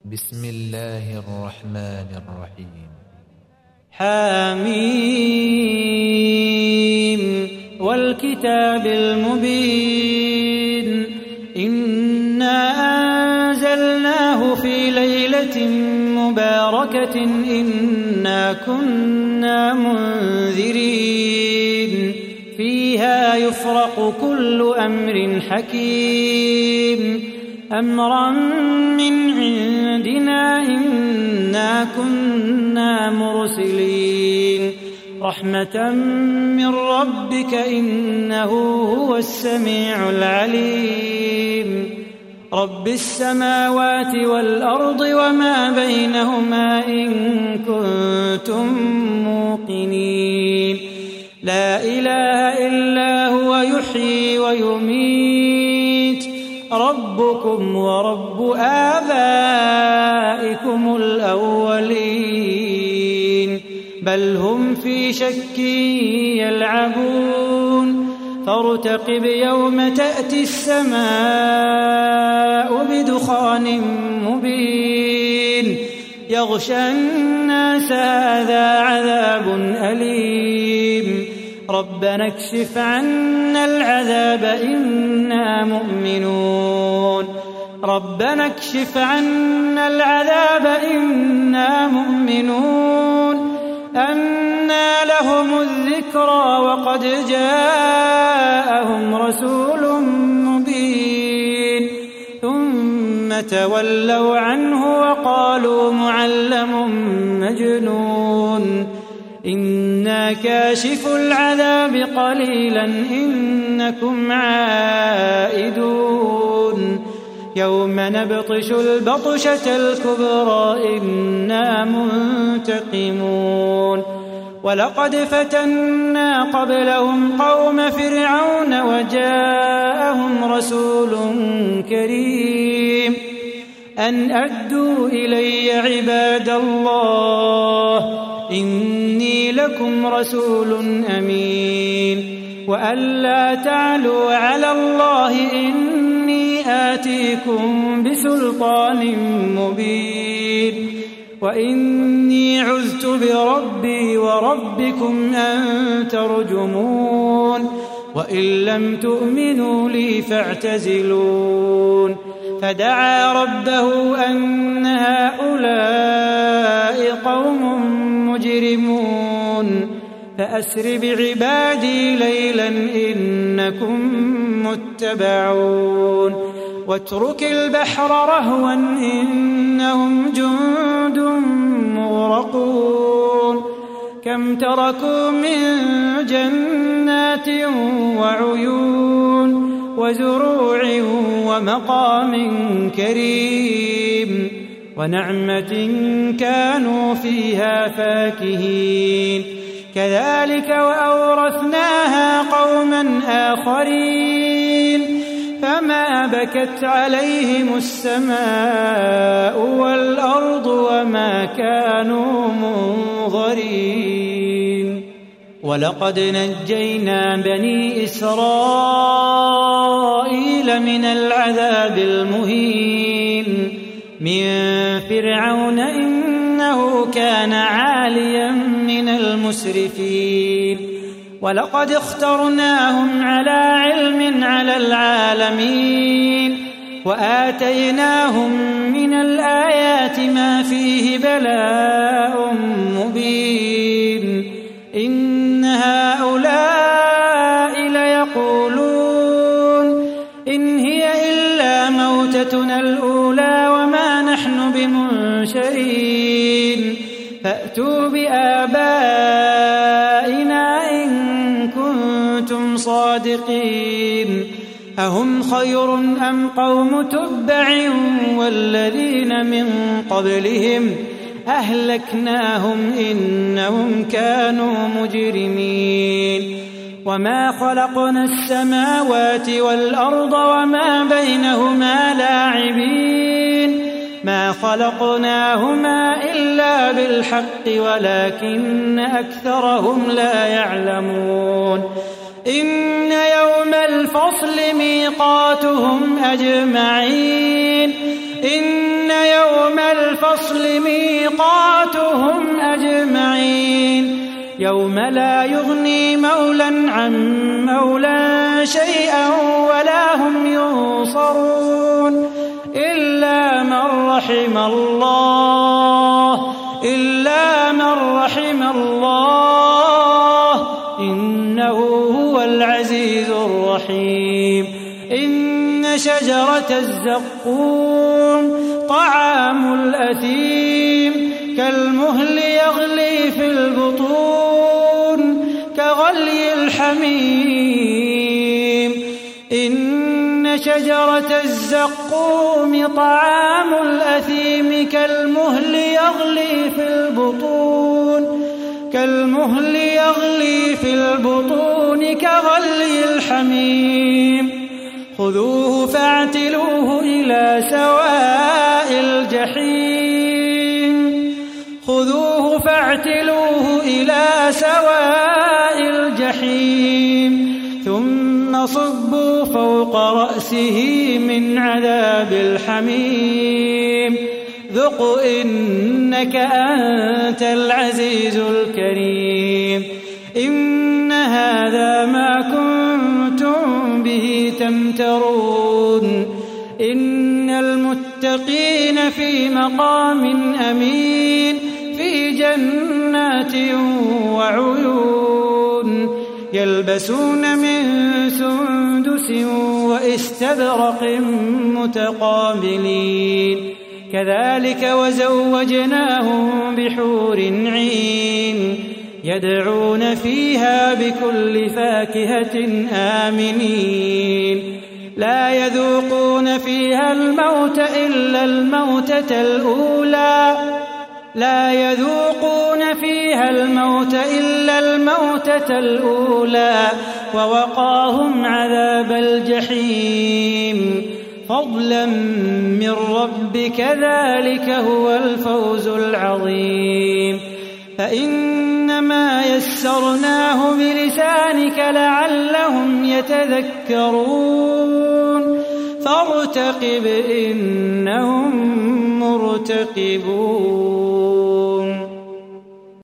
بسم الله الرحمن الرحيم. حميم والكتاب المبين إنا أنزلناه في ليلة مباركة إنا كنا منذرين فيها يفرق كل أمر حكيم أمرا من عندنا إنا كنا مرسلين رحمة من ربك إنه هو السميع العليم رب السماوات والأرض وما بينهما إن كنتم موقنين لا إله إلا هو يحيي ويميت ربكم ورب آبائكم الأولين بل هم في شك يلعبون فارتقب يوم تأتي السماء بدخان مبين يغشى الناس هذا عذاب أليم ربنا اكشف عنا العذاب إنا مؤمنون ربنا اكشف عنا العذاب إنا مؤمنون أنى لهم الذكرى وقد جاءهم رسول مبين ثم تولوا عنه وقالوا معلم مجنون إنا كاشف العذاب قليلا إنكم عائدون يوم نبطش البطشة الكبرى إنا منتقمون ولقد فتنا قبلهم قوم فرعون وجاءهم رسول كريم أن أدوا إلي عباد الله إني لكم رسول أمين وأن لا تعلوا على الله إني آتيكم بسلطان مبين وإني عذت بربي وربكم أن ترجمون وإن لم تؤمنوا لي فاعتزلون فدعا ربه أن هؤلاء قوم مجرمون فأسر بعبادي ليلا إنكم متبعون واترك البحر رهوا إنهم جند مغرقون كم تركوا من جنات وعيون وزروع ومقام كريم ونعمة كانوا فيها فاكهين كذلك وأورثناها قوما آخرين فما بكت عليهم السماء والأرض وما كانوا منظرين ولقد نجينا بني إسرائيل من العذاب المهين من فرعون إنه كان عاليا من المسرفين ولقد اخترناهم على علم على العالمين وآتيناهم من الآيات ما فيه بلاء مبين إن هؤلاء ليقولون إن هي إلا موتتنا الأولى وما نحن بمنشرين فأتوا بآبائنا إن كنتم صادقين أهم خير أم قوم تبع والذين من قبلهم أهلكناهم إنهم كانوا مجرمين وما خلقنا السماوات والأرض وما بينهما لاعبين ما خلقناهما إلا بالحق ولكن أكثرهم لا يعلمون إن يوم الفصل ميقاتهم أجمعين إن يوم الفصل ميقاتهم أجمعين يوم لا يغني مولى عن مولى شيئا ولا هم ينصرون إلا من رحم الله إنه هو العزيز الرحيم إن شجرة الزقوم طعام الأثيم كالمهل يغلي في البطون كغلي الحميم إن شجرة الزقوم طعام الأثيم كالمهل يغلي في البطون كغلي الحميم خذوه فاعتلوه إلى سواء الجحيم ثم صبوا فوق رأسه من عذاب الحميم ذق إنك أنت العزيز الكريم إن هذا ما كنتم به تمترون إن المتقين في مقام أمين في جنات وعيون يلبسون من سندس وإستبرق متقابلين كذلك وزوجناهم بحور عين يدعون فيها بكل فاكهة آمنين لا يذوقون فيها الموت إلا الموتة الأولى ووقاهم عذاب الجحيم فضلا من ربك ذلك هو الفوز العظيم فإنما يسرناه بلسانك لعلهم يتذكرون فارتقب إنهم مرتقبون